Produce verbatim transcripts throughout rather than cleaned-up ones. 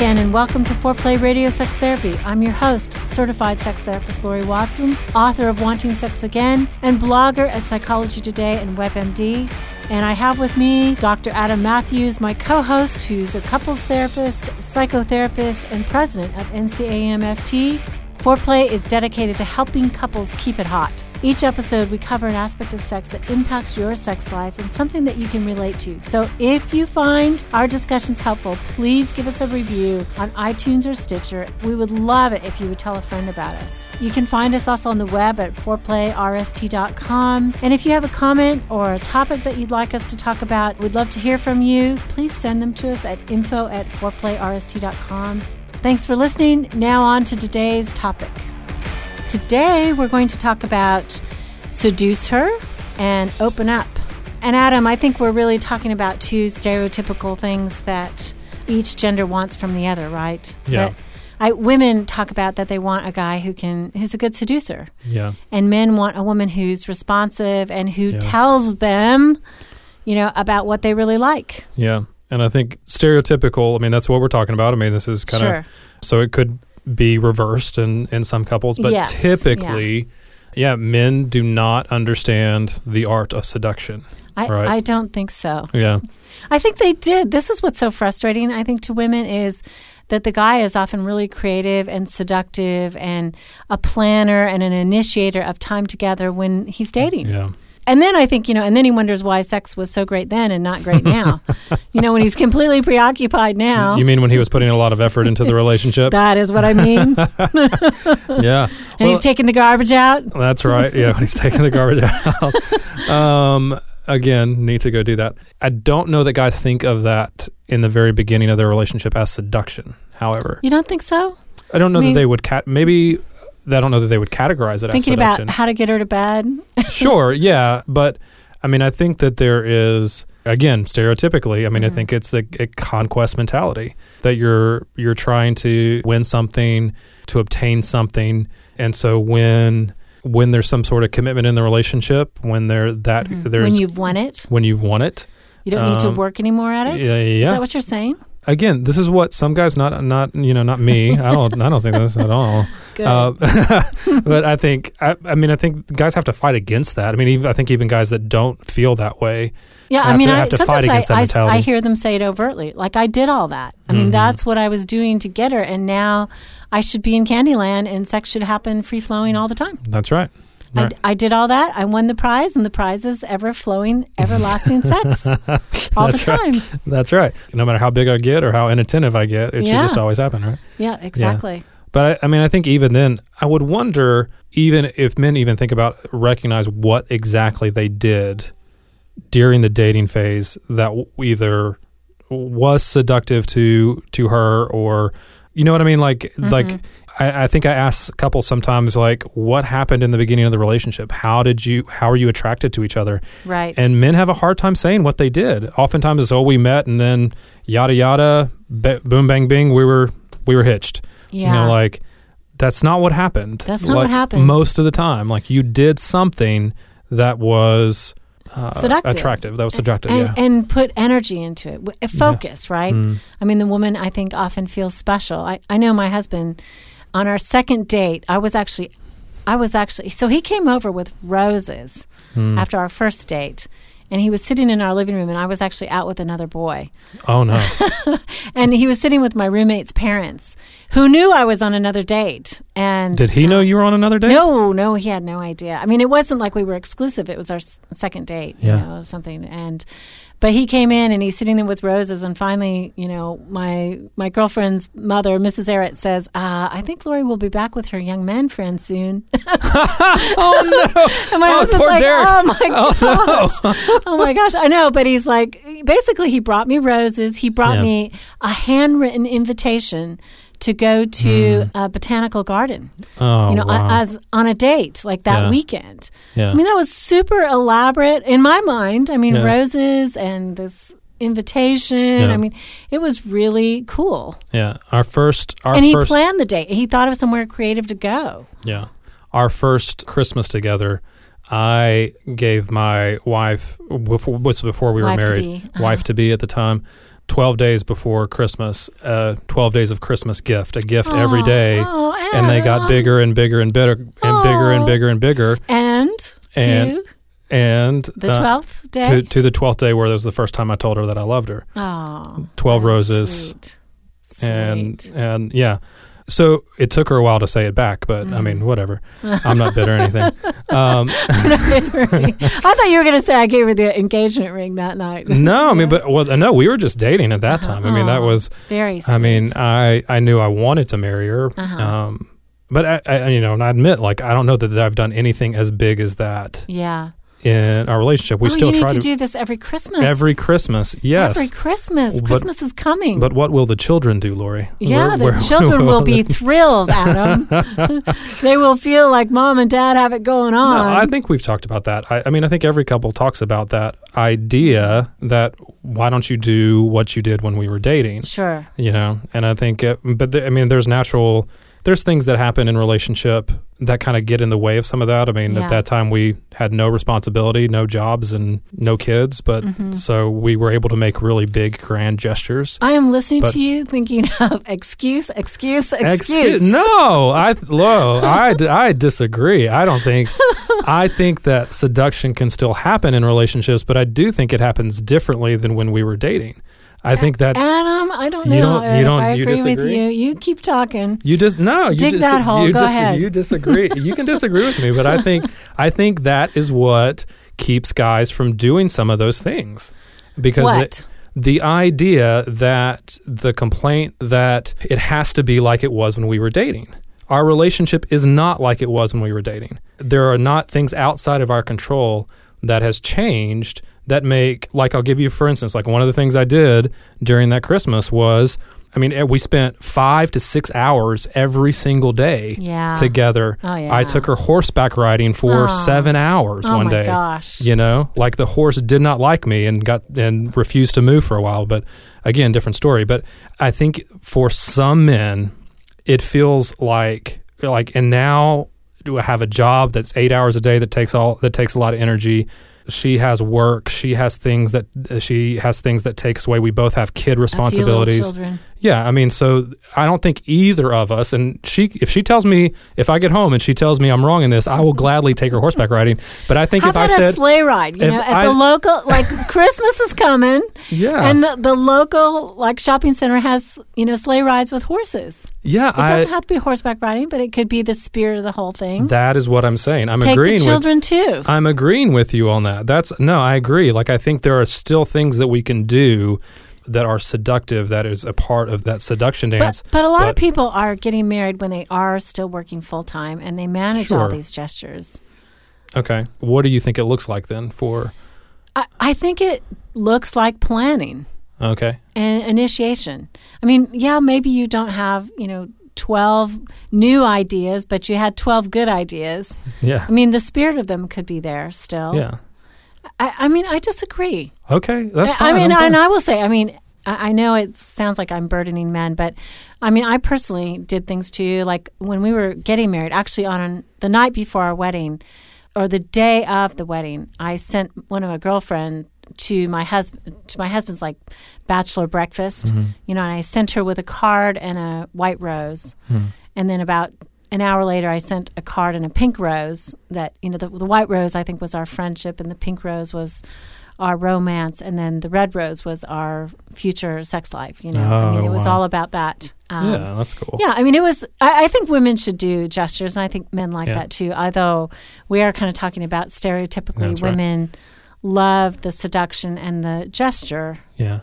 again, and welcome to Foreplay Radio Sex Therapy. I'm your host, certified sex therapist Lori Watson, author of Wanting Sex Again, and blogger at Psychology Today and WebMD. And I have with me Doctor Adam Matthews, my co-host, who's a couples therapist, psychotherapist, and president of N C A M F T. Foreplay is dedicated to helping couples keep it hot. Each episode, we cover an aspect of sex that impacts your sex life and something that you can relate to. So if you find our discussions helpful, please give us a review on iTunes or Stitcher. We would love it if you would tell a friend about us. You can find us also on the web at foreplay r s t dot com. And if you have a comment or a topic that you'd like us to talk about, we'd love to hear from you. Please send them to us at info at foreplay r s t dot com. Thanks for listening. Now on to today's topic. Today, we're going to talk about seduce her and open up. And Adam, I think we're really talking about two stereotypical things that each gender wants from the other, right? Yeah. That I, women talk about that they want a guy who can, who's a good seducer. Yeah. And men want a woman who's responsive and who Yeah. tells them, you know, about what they really like. Yeah. And I think stereotypical, I mean, that's what we're talking about. I mean, this is kind of, Sure. so it could be reversed in, in some couples, but Yes, typically, yeah. yeah, men do not understand the art of seduction. I, right? I don't think so. Yeah. I think they did. This is what's so frustrating, I think, to women is that the guy is often really creative and seductive and a planner and an initiator of time together when he's dating. Yeah. And then I think, you know, and then he wonders why sex was so great then and not great now. You know, when he's completely preoccupied now. You mean when he was putting a lot of effort into the relationship? That is what I mean. Yeah. And Well, he's taking the garbage out. That's right. Yeah, when he's taking the garbage out. um, again, need to go do that. I don't know that guys think of that in the very beginning of their relationship as seduction, however. You don't think so? I don't know I mean- that they would, cat- maybe... I don't know that they would categorize it Thinking as seduction. about how to get her to bed. Sure, yeah. But, I mean, I think that there is, again, stereotypically, I mean, Mm-hmm. I think it's the a conquest mentality that you're you're trying to win something, to obtain something. And so when when there's some sort of commitment in the relationship, when there that Mm-hmm. there's When you've won it. when you've won it, You don't need to Um, work anymore at it? yeah, yeah. Is that what you're saying? again, this is what some guys, not not you know, not me. I don't I don't think this at all. Good. Uh, but I think I, I mean I think guys have to fight against that. I mean, even, I think even guys that don't feel that way. Yeah, I have mean, to- I, have to fight sometimes against that I, I, mentality. I hear them say it overtly. Like, I did all that. I mean, Mhm. that's what I was doing to get her, and now I should be in Candyland, and sex should happen free-flowing all the time. That's right. I, Right. I did all that. I won the prize, and the prize is ever-flowing, everlasting sex all That's the right. time. That's right. No matter how big I get or how inattentive I get, it Yeah. should just always happen, right? Yeah, exactly. But I, I mean, I think even then, I would wonder, even if men even think about, recognize what exactly they did during the dating phase that w- either was seductive to to her, or, you know what I mean? Like, Mhm. like I, I think I ask couples sometimes, like, what happened in the beginning of the relationship? How did you? How are you attracted to each other? Right. And men have a hard time saying what they did. Oftentimes, it's, oh, we met, and then yada yada, be, boom, bang, bing, we were we were hitched. yeah. You know, like, that's not what happened. That's not Like, what happened. most of the time. Like, you did something that was uh, Seductive. attractive. That was seductive, and, yeah. and put energy into it. W- Focus, right? Mm. I mean, the woman, I think, often feels special. I, I know my husband, on our second date, I was actually, I was actually, so he came over with roses Mm. after our first date. And he was sitting in our living room, and I was actually out with another boy. Oh, no. And he was sitting with my roommate's parents, who knew I was on another date. And Did he know you were on another date? No, no, he had no idea. I mean, it wasn't like we were exclusive. It was our s- second date, you Yeah. know, something. And but he came in, and he's sitting there with roses. And finally, you know, my my girlfriend's mother, Missus Arrett, says, uh, "I think Lori will be back with her young man friend soon." Oh, no. And my Oh, husband's poor like, Derek. "Oh my Oh, no. gosh, oh my gosh!" I know, but he's like, basically, he brought me roses. He brought Yeah. me a handwritten invitation to go to a botanical garden. Oh, You know, wow. as on a date like that Yeah. weekend. yeah. I mean, that was super elaborate in my mind. I mean, Yeah. roses and this invitation. Yeah. I mean, it was really cool. yeah. Our first... Our and he first, planned the date. He thought of somewhere creative to go. Yeah. Our first Christmas together, I gave my wife, before, was before we were Wife to married, be, uh-huh. wife to be at the time, twelve days before Christmas, uh, twelve days of Christmas gift, a gift oh, every day. Oh, and they got bigger and bigger and bigger and oh. bigger and bigger and bigger. And, and to and the twelfth uh, day? To, to the twelfth day where it was the first time I told her that I loved her. Oh, twelve roses. Sweet. Sweet. And, and yeah. So it took her a while to say it back, but mm. I mean, whatever. I'm not bitter or anything. Um, I thought you were going to say I gave her the engagement ring that night. No, I mean, but well, no, we were just dating at that time. I mean, that was very sweet. I mean, I, I knew I wanted to marry her. Uh-huh. Um, but I, I, you know, and I admit, like, I don't know that I've done anything as big as that. Yeah. In our relationship, we oh, still you try need to, to do this every Christmas. Every Christmas, yes. Every Christmas. But, Christmas is coming. But what will the children do, Lori? Yeah, where, the where, children will be thrilled, Adam. They will feel like mom and dad have it going on. No, I think we've talked about that. I, I mean, I think every couple talks about that idea that why don't you do what you did when we were dating? Sure. You know, and I think, it, but the, I mean, there's natural. There's things that happen in relationship that kind of get in the way of some of that. I mean, yeah. at that time we had no responsibility, no jobs, and no kids. But mm-hmm. so we were able to make really big, grand gestures. I am listening but, to you thinking of excuse, excuse, excuse. excuse no, I, lo, I, I disagree. I don't think, I think that seduction can still happen in relationships, but I do think it happens differently than when we were dating. I think that's Adam. I don't know. You don't. You don't. I you agree disagree with you. You keep talking. You just no. You dig dis- that hole. You Go dis- ahead. You disagree. You can disagree with me, but I think I think that is what keeps guys from doing some of those things because what? The, the idea that the complaint that it has to be like it was when we were dating. Our relationship is not like it was when we were dating. There are not things outside of our control that has changed that make, like I'll give you, for instance, like one of the things I did during that Christmas was, I mean, we spent five to six hours every single day yeah. together. Oh, yeah. I took her horseback riding for oh. seven hours oh one my day. Gosh. You know, like the horse did not like me and got and refused to move for a while. But again, different story. But I think for some men, it feels like like, and now do I have a job that's eight hours a day that takes all that takes a lot of energy. She has work. She has things that uh, she has things that takes away. We both have kid responsibilities. A few little children. Yeah, I mean, so I don't think either of us. And she, if she tells me, if I get home and she tells me I'm wrong in this, I will gladly take her horseback riding. But I think How if about I said a sleigh ride, you know, at I, the local, like Christmas is coming, yeah, and the, the local like shopping center has you know sleigh rides with horses. Yeah, it doesn't I, have to be horseback riding, but it could be the spirit of the whole thing. That is what I'm saying. I'm Take agreeing the children with, too. I'm agreeing with you on that. That's no, I agree. Like I think there are still things that we can do that are seductive, that is a part of that seduction dance. But, but a lot but, of people are getting married when they are still working full time and they manage sure. all these gestures. Okay. What do you think it looks like then for? I, I think it looks like planning. Okay. And initiation. I mean, yeah, maybe you don't have, you know, twelve new ideas, but you had twelve good ideas. Yeah. I mean, the spirit of them could be there still. Yeah. I, I mean, I disagree. Okay, that's fine. I mean, fine. and I will say, I mean, I, I know it sounds like I'm burdening men, but I mean, I personally did things too. Like when we were getting married, actually on an, the night before our wedding, or the day of the wedding, I sent one of my girlfriend to my husband to my husband's like bachelor breakfast, mm-hmm. you know, and I sent her with a card and a white rose, mm-hmm. and then about an hour later, I sent a card and a pink rose. That you know, the, the white rose I think was our friendship, and the pink rose was our romance, and then the red rose was our future sex life. You know, oh, I mean, it was wow. all about that. Um, yeah, that's cool. Yeah, I mean, it was. I, I think women should do gestures, and I think men like yeah. that too. Although we are kind of talking about stereotypically, that's women right. love the seduction and the gesture. Yeah,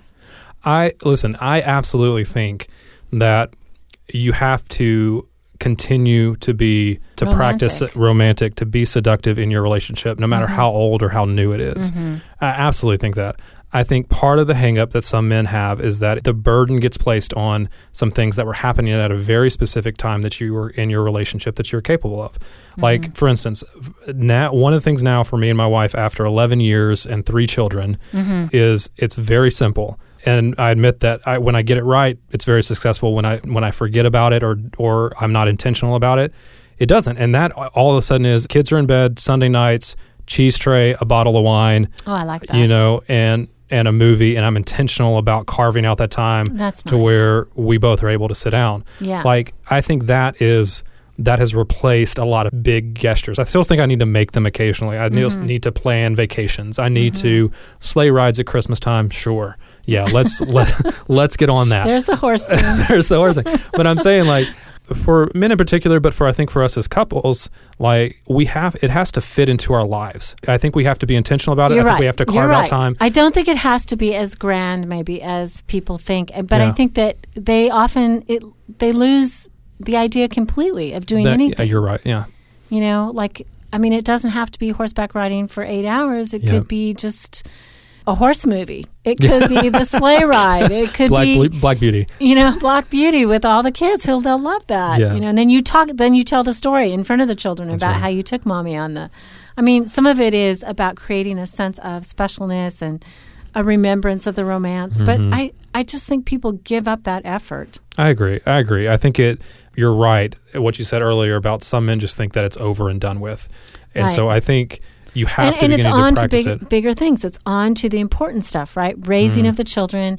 I listen. I absolutely think that you have to continue to be to romantic. practice romantic, to be seductive in your relationship, no matter mm-hmm. how old or how new it is. Mm-hmm. I absolutely think that. I think part of the hang up that some men have is that the burden gets placed on some things that were happening at a very specific time that you were in your relationship that you're capable of. Mm-hmm. Like, for instance, now one of the things now for me and my wife after eleven years and three children mm-hmm. is it's very simple. And I admit that I, when I get it right, it's very successful. When I when I forget about it or or I'm not intentional about it, it doesn't. And that all of a sudden is kids are in bed Sunday nights, cheese tray, a bottle of wine. Oh, I like that. You know, and and a movie, and I'm intentional about carving out that time That's to nice. where we both are able to sit down. Yeah. Like, I think that is that has replaced a lot of big gestures. I still think I need to make them occasionally. I need, Mm-hmm. need to plan vacations. I need to sleigh rides at Christmas time. Sure. Yeah, let's let, let's get on that. There's the horse thing. There's the horse thing. But I'm saying, like, for men in particular, but for I think for us as couples, like we have, it has to fit into our lives. I think we have to be intentional about it. You're I think right. we have to You're carve right. out time. I don't think it has to be as grand, maybe, as people think. But I Yeah. think that they often it they lose the idea completely of doing That- anything. Yeah, you're right. Yeah. You know, like I mean, it doesn't have to be horseback riding for eight hours. It Yeah. could be just a horse movie. It could be the sleigh ride. It could Black be Black Beauty. you know, Black Beauty with all the kids who they'll love that. Yeah. You know, and then you talk then you tell the story in front of the children That's about right. how you took mommy on the I mean, some of it is about creating a sense of specialness and a remembrance of the romance. Mm-hmm. But I, I just think people give up that effort. I agree. I agree. I think it. You're right. What you said earlier about some men just think that it's over and done with, and Right. so I think you have And, to and begin it's to on to practice big, it. bigger things. It's on to the important stuff, right? Raising Mm-hmm. of the children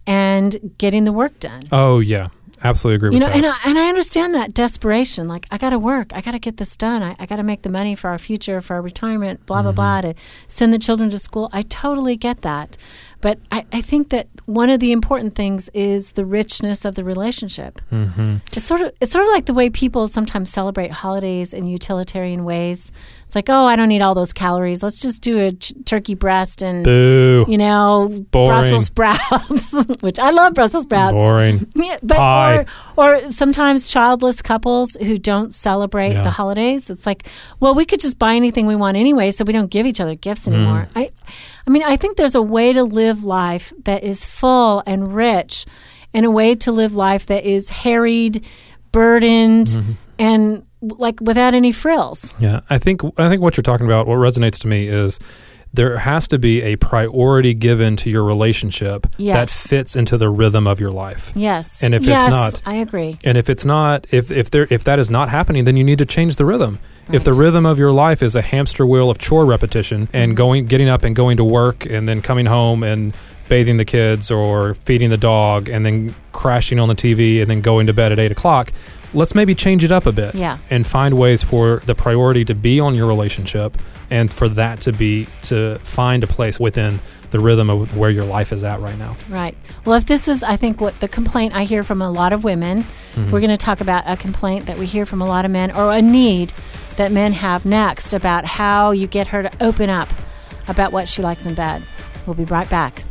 and getting the work done. Oh yeah, absolutely agree You with know, that. and I, and I understand that desperation. Like, I got to work. I got to get this done. I, I got to make the money for our future, for our retirement, blah, blah, blah, Mm-hmm. to send the children to school. I totally get that. But I, I think that one of the important things is the richness of the relationship. Mm-hmm. It's sort of it's sort of like the way people sometimes celebrate holidays in utilitarian ways. It's like, oh, I don't need all those calories. Let's just do a ch- turkey breast and Boo. you know Boring. Brussels sprouts, which I love Brussels sprouts. Boring. Yeah, but Pie. or or sometimes childless couples who don't celebrate Yeah. the holidays. It's like, well, we could just buy anything we want anyway, so we don't give each other gifts anymore. Mm. I, I mean, I think there's a way to live life that is full and rich, and a way to live life that is harried, burdened, Mm-hmm. and like without any frills. Yeah, I think I think what you're talking about, what resonates to me is there has to be a priority given to your relationship Yes. that fits into the rhythm of your life. Yes, And if it's yes, not- I agree. And if it's not, if if there if that is not happening, then you need to change the rhythm. If the Right. rhythm of your life is a hamster wheel of chore repetition and Mhm. going, getting up and going to work, and then coming home and bathing the kids or feeding the dog, and then crashing on the T V, and then going to bed at eight o'clock, let's maybe change it up a bit Yeah. and find ways for the priority to be on your relationship, and for that to be to find a place within the rhythm of where your life is at right now. Right. Well, if this is, I think, what the complaint I hear from a lot of women, Mhm. we're going to talk about a complaint that we hear from a lot of men, or a need that men have next about how you get her to open up about what she likes in bed. We'll be right back.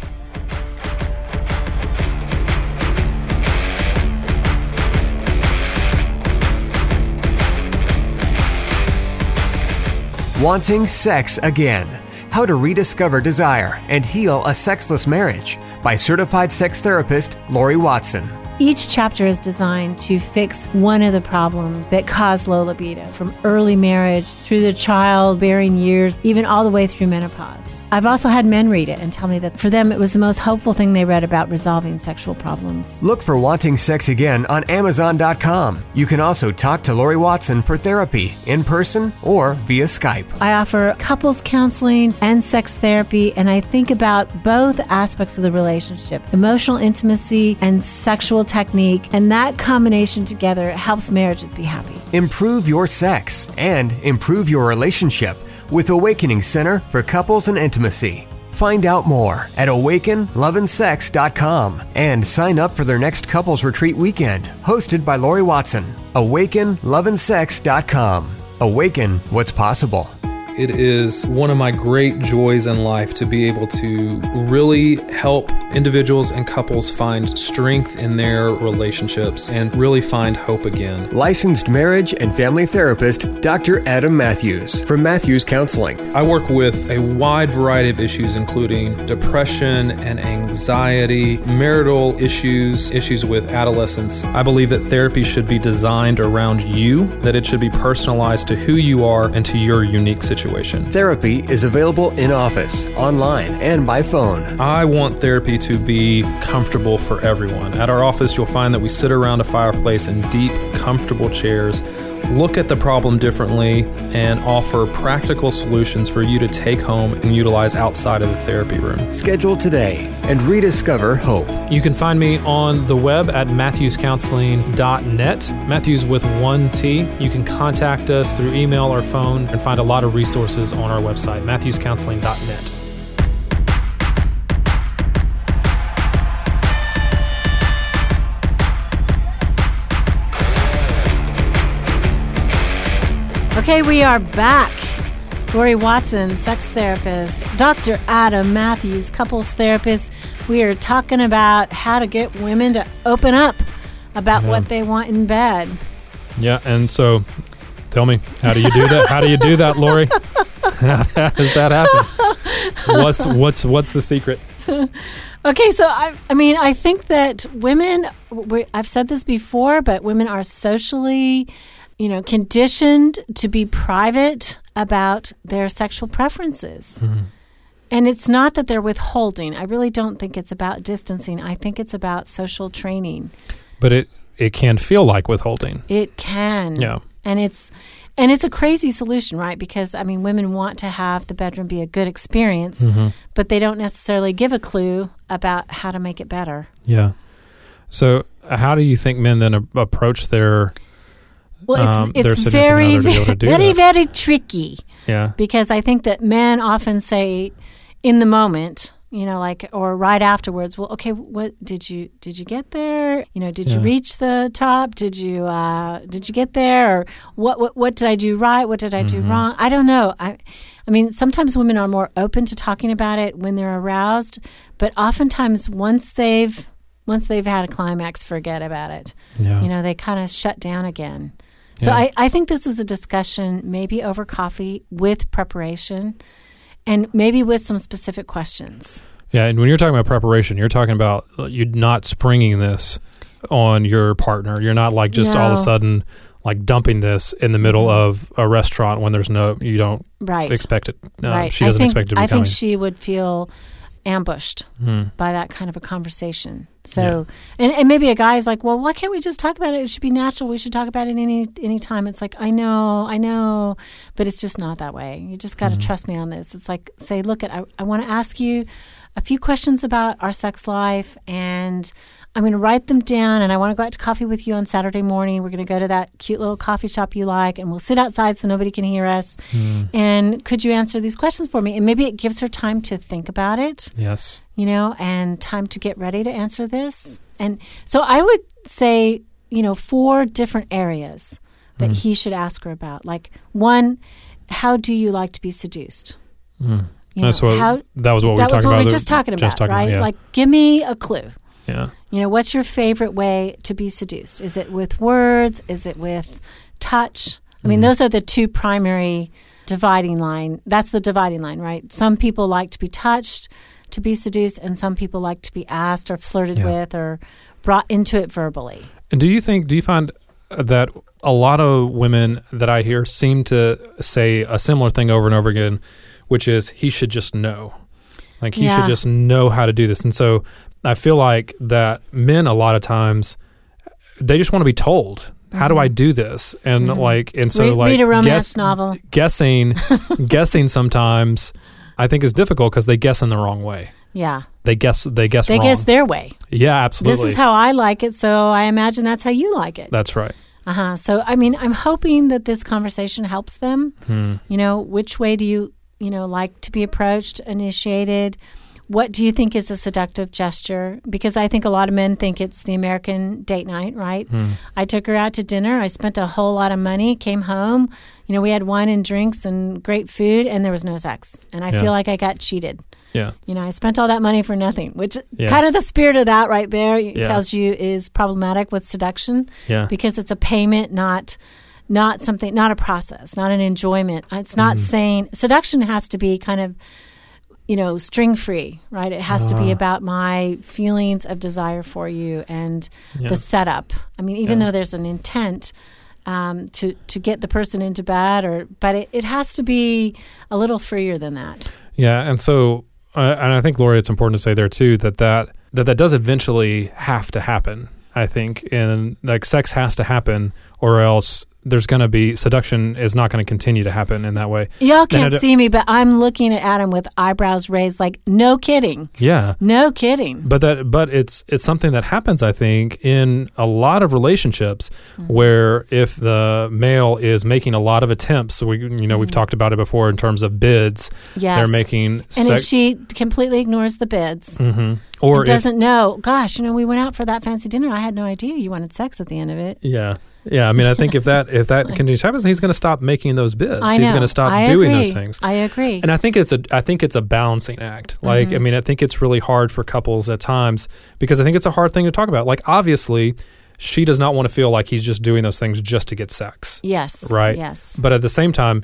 Wanting Sex Again. How to Rediscover Desire and Heal a Sexless Marriage by certified sex therapist Lori Watson. Each chapter is designed to fix one of the problems that cause low libido, from early marriage through the childbearing years, even all the way through menopause. I've also had men read it and tell me that for them it was the most hopeful thing they read about resolving sexual problems. Look for Wanting Sex Again on Amazon dot com. You can also talk to Lori Watson for therapy in person or via Skype. I offer couples counseling and sex therapy, and I think about both aspects of the relationship, emotional intimacy and sexual technique, and that combination together helps marriages be happy. Improve your sex and improve your relationship with Awakening Center for Couples and Intimacy. Find out more at awaken love and sex dot com and sign up for their next couples retreat weekend, hosted by Lori Watson. awaken love and sex dot com. Awaken what's possible. It is one of my great joys in life to be able to really help individuals and couples find strength in their relationships and really find hope again. Licensed marriage and family therapist Doctor Adam Matthews from Matthews Counseling. I work with a wide variety of issues, including depression and anxiety, marital issues, issues with adolescence. I believe that therapy should be designed around you, that it should be personalized to who you are and to your unique situation. Therapy is available in office, online, and by phone. I want therapy to be comfortable for everyone. At our office, you'll find that we sit around a fireplace in deep, comfortable chairs, look at the problem differently and offer practical solutions for you to take home and utilize outside of the therapy room. Schedule today and rediscover hope. You can find me on the web at matthews counseling dot net, Matthews with one T. You can contact us through email or phone and find a lot of resources on our website, matthews counseling dot net. Okay, we are back. Lori Watson, sex therapist, Doctor Adam Matthews, couples therapist. We are talking about how to get women to open up about yeah. what they want in bed. Yeah, and so tell me, how do you do that? How do you do that, Lori? How does that happen? What's what's what's the secret? Okay, so I, I mean, I think that women, we, I've said this before, but women are socially, you know, conditioned to be private about their sexual preferences. Mm-hmm. And it's not that they're withholding. I really don't think it's about distancing. I think it's about social training. But it, it can feel like withholding. It can. Yeah. And it's and it's a crazy solution, right? Because, I mean, women want to have the bedroom be a good experience, mm-hmm. but they don't necessarily give a clue about how to make it better. Yeah. So how do you think men then a- approach their... Well, it's, um, it's very, very, very, very tricky. Yeah. Because I think that men often say in the moment, you know, like, or right afterwards, well, okay, what did you, did you get there? You know, did yeah. you reach the top? Did you, uh, did you get there? Or what, what, what did I do right? What did I do mm-hmm. wrong? I don't know. I, I mean, sometimes women are more open to talking about it when they're aroused, but oftentimes once they've, once they've had a climax, forget about it. Yeah. You know, they kind of shut down again. So yeah. I, I think this is a discussion maybe over coffee with preparation and maybe with some specific questions. Yeah, and when you're talking about preparation, you're talking about you not springing this on your partner. You're not like just no. all of a sudden like dumping this in the middle mm-hmm. of a restaurant when there's no, you don't right. expect it. Um, right. She doesn't think, expect it to be I coming. think she would feel ambushed mm. by that kind of a conversation. So, yeah. and, and maybe a guy's like, well, why can't we just talk about it? It should be natural. We should talk about it any any time. It's like, I know, I know, but it's just not that way. You just got to mm-hmm. trust me on this. It's like, say, look, at I, I want to ask you a few questions about our sex life, and I'm going to write them down, and I want to go out to coffee with you on Saturday morning. We're going to go to that cute little coffee shop you like, and we'll sit outside so nobody can hear us. Mm. And could you answer these questions for me? And maybe it gives her time to think about it. Yes. You know, and time to get ready to answer this. And so I would say, you know, four different areas that mm. he should ask her about. Like, one, how do you like to be seduced? Mm. You know, That's what, how, that was what we that were talking was what about. we were just talking about, just talking right? About, yeah. Like, give me a clue. Yeah. You know, what's your favorite way to be seduced? Is it with words? Is it with touch? I mean, mm. those are the two primary dividing line. That's the dividing line, right? Some people like to be touched to be seduced, and some people like to be asked or flirted yeah. with or brought into it verbally. And do you think, do you find that a lot of women that I hear seem to say a similar thing over and over again, which is he should just know. Like he yeah. should just know how to do this. And so I feel like that men a lot of times, they just want to be told, how mm-hmm. do I do this? And mm-hmm. like, and so read, like read a romance guess, novel. Guessing, guessing sometimes I think is difficult because they guess in the wrong way. Yeah. They guess, they guess They wrong. guess their way. Yeah, absolutely. This is how I like it, so I imagine that's how you like it. That's right. Uh-huh. So, I mean, I'm hoping that this conversation helps them. Hmm. You know, which way do you, you know, like to be approached, initiated? What do you think is a seductive gesture? Because I think a lot of men think it's the American date night, right? Hmm. I took her out to dinner. I spent a whole lot of money, came home. You know, we had wine and drinks and great food, and there was no sex. And I yeah. feel like I got cheated. Yeah. You know, I spent all that money for nothing, which yeah. kind of the spirit of that right there yeah. tells you is problematic with seduction. Yeah. Because it's a payment, not not something, not a process, not an enjoyment. It's not mm. saying, seduction has to be kind of, you know, string free, right? It has uh. to be about my feelings of desire for you and yeah. the setup. I mean, even yeah. though there's an intent um, to, to get the person into bed, or but it, it has to be a little freer than that. Yeah. And so, uh, and I think, Lori, it's important to say there too, that that, that that does eventually have to happen, I think. And like sex has to happen, or else there's going to be seduction is not going to continue to happen in that way. Y'all can't see me, but I'm looking at Adam with eyebrows raised, like no kidding. Yeah, no kidding. But that, but it's it's something that happens, I think, in a lot of relationships mm-hmm. where if the male is making a lot of attempts, so we you know mm-hmm. we've talked about it before in terms of bids. Yes, they're making, and sec- if she completely ignores the bids. Mm-hmm. Or doesn't if, know, gosh, you know, we went out for that fancy dinner. I had no idea you wanted sex at the end of it. Yeah. Yeah. I mean, I think if that if that continues to happen, he's going to stop making those bids. I know. He's going to stop I doing agree. those things. I agree. And I think it's a I think it's a balancing act. Like, mm-hmm. I mean, I think it's really hard for couples at times because I think it's a hard thing to talk about. Like, obviously, she does not want to feel like he's just doing those things just to get sex. Yes. Right? Yes. But at the same time,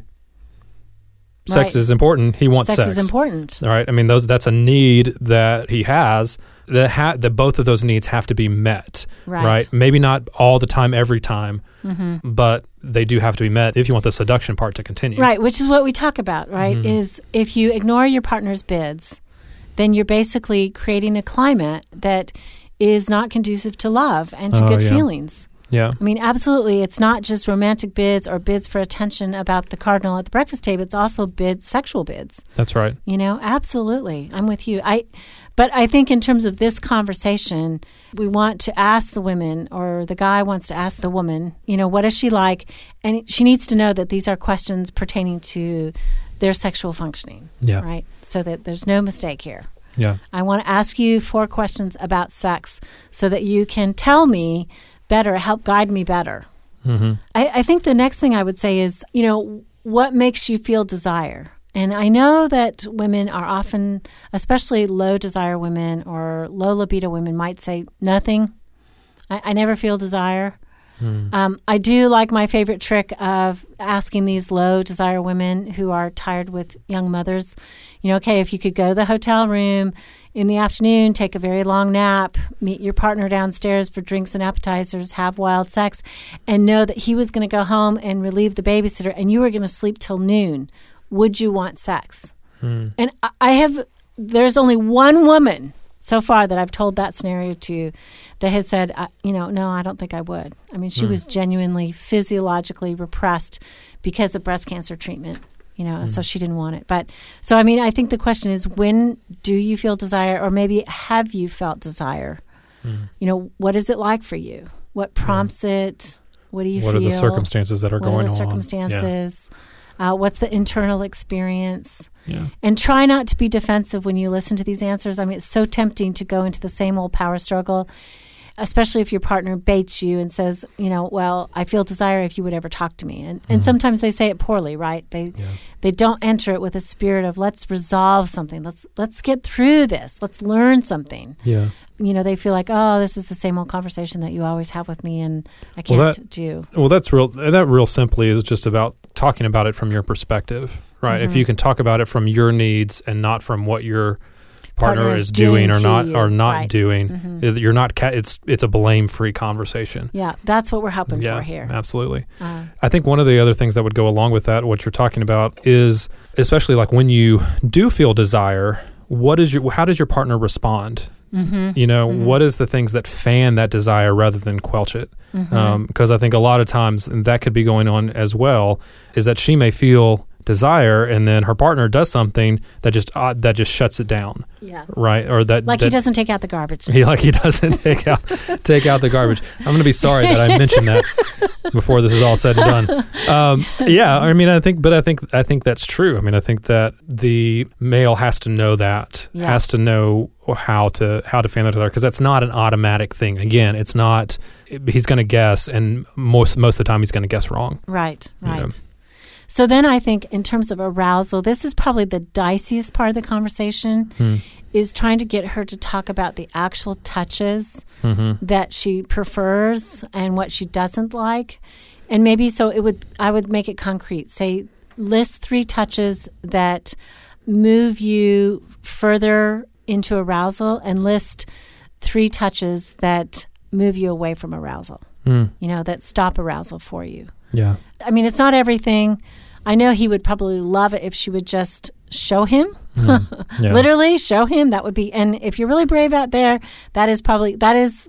sex right. is important. He wants sex. Sex is important. All right. I mean, those that's a need that he has. That ha- that both of those needs have to be met, right? right? Maybe not all the time, every time, mm-hmm. but they do have to be met if you want the seduction part to continue. Right, which is what we talk about, right? Mm-hmm. Is if you ignore your partner's bids, then you're basically creating a climate that is not conducive to love and to oh, good yeah. feelings. Yeah. I mean, absolutely. It's not just romantic bids or bids for attention about the cardinal at the breakfast table. It's also bids, sexual bids. That's right. You know, absolutely. I'm with you. I, but I think in terms of this conversation, we want to ask the women, or the guy wants to ask the woman, you know, what is she like? And she needs to know that these are questions pertaining to their sexual functioning. Yeah. Right? So that there's no mistake here. Yeah. I want to ask you four questions about sex so that you can tell me better, help guide me better. Mm-hmm. I, I think the next thing I would say is, you know, what makes you feel desire? And I know that women are often, especially low desire women or low libido women, might say nothing. I, I never feel desire. Mm. Um, I do like my favorite trick of asking these low desire women who are tired with young mothers, you know, okay, if you could go to the hotel room in the afternoon, take a very long nap, meet your partner downstairs for drinks and appetizers, have wild sex, and know that he was going to go home and relieve the babysitter and you were going to sleep till noon, would you want sex? Mm. And I, I have, there's only one woman so far that I've told that scenario to that has said, uh, you know, no, I don't think I would. I mean, she mm. was genuinely physiologically repressed because of breast cancer treatment, you know, mm. so she didn't want it. But so, I mean, I think the question is, when do you feel desire, or maybe have you felt desire? Mm. You know, what is it like for you? What prompts mm. it? What do you what feel? What are the circumstances that are what going on? What are the circumstances? Yeah. Uh, what's the internal experience? Yeah. And try not to be defensive when you listen to these answers. I mean, it's so tempting to go into the same old power struggle, especially if your partner baits you and says, you know, well, I feel desire if you would ever talk to me. And mm-hmm. and sometimes they say it poorly, right? They yeah. they don't enter it with a spirit of let's resolve something. Let's let's get through this. Let's learn something. Yeah. You know, they feel like, oh, this is the same old conversation that you always have with me and I can't well, that, do. Well, that's real. That real simply is just about talking about it from your perspective, right? Mm-hmm. If you can talk about it from your needs and not from what your partner, partner is, is doing, doing or not you. or not right. doing, mm-hmm. you're not. Ca- it's it's a blame-free conversation. Yeah, that's what we're hoping yeah, for here. Absolutely. Uh, I think one of the other things that would go along with that, what you're talking about, is especially like when you do feel desire, what is your? How does your partner respond? Mm-hmm. You know, mm-hmm. what is the things that fan that desire rather than quelch it? Because mm-hmm. um, I think a lot of times, and that could be going on as well, is that she may feel desire and then her partner does something that just uh, that just shuts it down. Yeah. Right? Or that like that, he doesn't take out the garbage. He like he doesn't take out take out the garbage. I'm going to be sorry that I mentioned that before this is all said and done. Um, yeah, I mean, I think, but I think I think that's true. I mean, I think that the male has to know that, yeah. has to know how to how to fan that desire, because that's not an automatic thing. Again, it's not. He's going to guess, and most most of the time he's going to guess wrong. Right. Right. You know? So then I think in terms of arousal, this is probably the diciest part of the conversation, hmm. is trying to get her to talk about the actual touches mm-hmm. that she prefers and what she doesn't like. And maybe so it would I would make it concrete. Say, list three touches that move you further into arousal, and list three touches that move you away from arousal, mm. you know, that stop arousal for you. Yeah. I mean, it's not everything. I know he would probably love it if she would just show him, mm. yeah. literally show him. That would be, and if you're really brave out there, that is probably, that is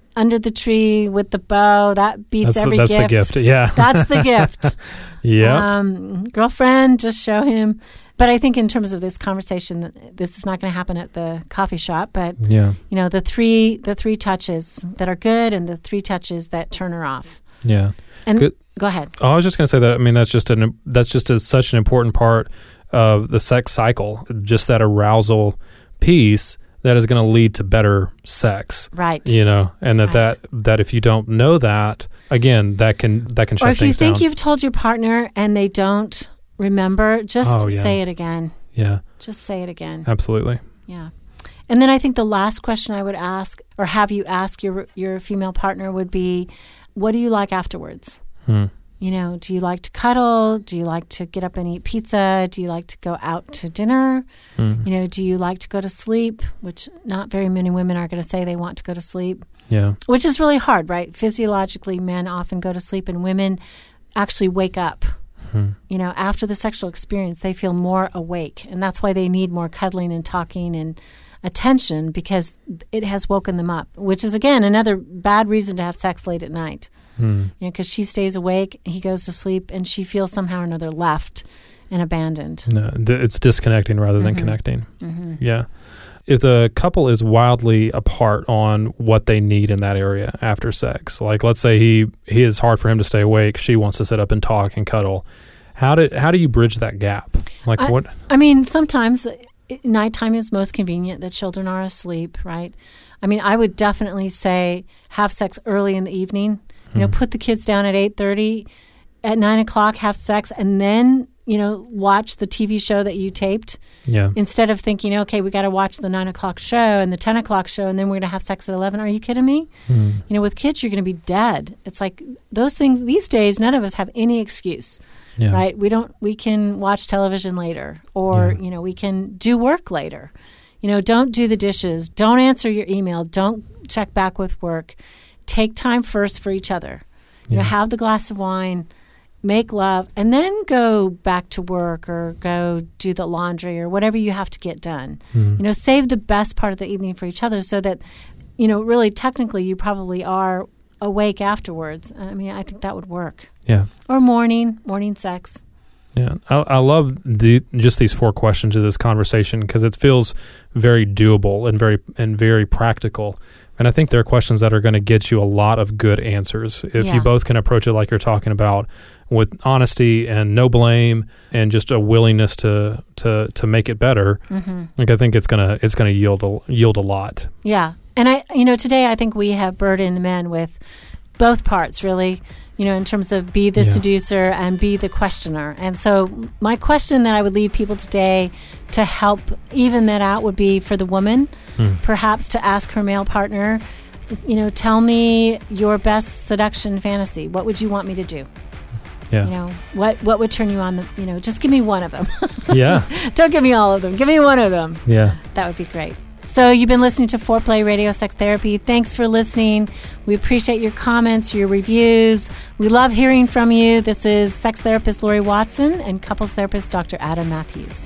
under the tree with the bow. That beats that's every the, that's gift. That's the gift, yeah. That's the gift. Yeah. Um, girlfriend, just show him. But I think in terms of this conversation, this is not going to happen at the coffee shop. But yeah. you know, the three the three touches that are good and the three touches that turn her off. Yeah. And good. Go ahead. Oh, I was just going to say that. I mean, that's just an that's just a, such an important part of the sex cycle. Just that arousal piece that is going to lead to better sex, right? You know, and that, right. that that if you don't know that, again, that can that can shut or if things you think down. you've told your partner and they don't remember, just oh, yeah. say it again. Yeah, just say it again. Absolutely. Yeah, and then I think the last question I would ask, or have you ask your your female partner, would be, "What do you like afterwards?" Hmm. You know, do you like to cuddle? Do you like to get up and eat pizza? Do you like to go out to dinner? Mm. You know, do you like to go to sleep? Which not very many women are going to say they want to go to sleep. Yeah. Which is really hard, right? Physiologically, men often go to sleep and women actually wake up. Mm. You know, after the sexual experience, they feel more awake. And that's why they need more cuddling and talking and attention, because it has woken them up, which is, again, another bad reason to have sex late at night. Mm. You know, because she stays awake, he goes to sleep, and she feels somehow or another left and abandoned. No, it's disconnecting rather than mm-hmm. connecting. Mm-hmm. Yeah. If the couple is wildly apart on what they need in that area after sex, like let's say he, he is hard for him to stay awake, she wants to sit up and talk and cuddle. How do how do you bridge that gap? Like I, what? I mean, sometimes nighttime is most convenient. The children are asleep, right? I mean, I would definitely say have sex early in the evening. You know, mm. put the kids down at eight thirty, at nine o'clock, have sex, and then, you know, watch the T V show that you taped. Yeah. Instead of thinking, okay, we got to watch the nine o'clock show and the ten o'clock show, and then we're going to have sex at eleven. Are you kidding me? Mm. You know, with kids, you're going to be dead. It's like those things, these days, none of us have any excuse, yeah. right? We don't, we can watch television later, or, yeah. you know, we can do work later. You know, don't do the dishes. Don't answer your email. Don't check back with work. Take time first for each other. You yeah. know, have the glass of wine, make love, and then go back to work or go do the laundry or whatever you have to get done. Mm. You know, save the best part of the evening for each other so that, you know, really technically you probably are awake afterwards. I mean, I think that would work. Yeah. Or morning, morning sex. Yeah, I, I love the just these four questions of this conversation because it feels very doable and very and very practical. And I think there are questions that are going to get you a lot of good answers if yeah. you both can approach it like you're talking about, with honesty and no blame and just a willingness to to to make it better. Mm-hmm. Like I think it's gonna it's gonna yield a, yield a lot. Yeah, and I you know today I think we have burdened men with both parts really. You know, in terms of be the yeah. seducer and be the questioner. And so my question that I would leave people today to help even that out would be for the woman, hmm. perhaps to ask her male partner, you know, tell me your best seduction fantasy. What would you want me to do? Yeah. You know, what what would turn you on? The, you know, just give me one of them. Yeah. Don't give me all of them. Give me one of them. Yeah. That would be great. So you've been listening to Foreplay Radio Sex Therapy. Thanks for listening. We appreciate your comments, your reviews. We love hearing from you. This is sex therapist Lori Watson and couples therapist Doctor Adam Matthews.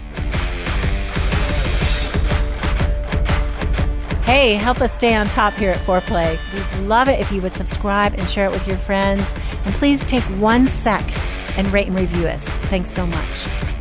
Hey, help us stay on top here at Foreplay. We'd love it if you would subscribe and share it with your friends. And please take one sec and rate and review us. Thanks so much.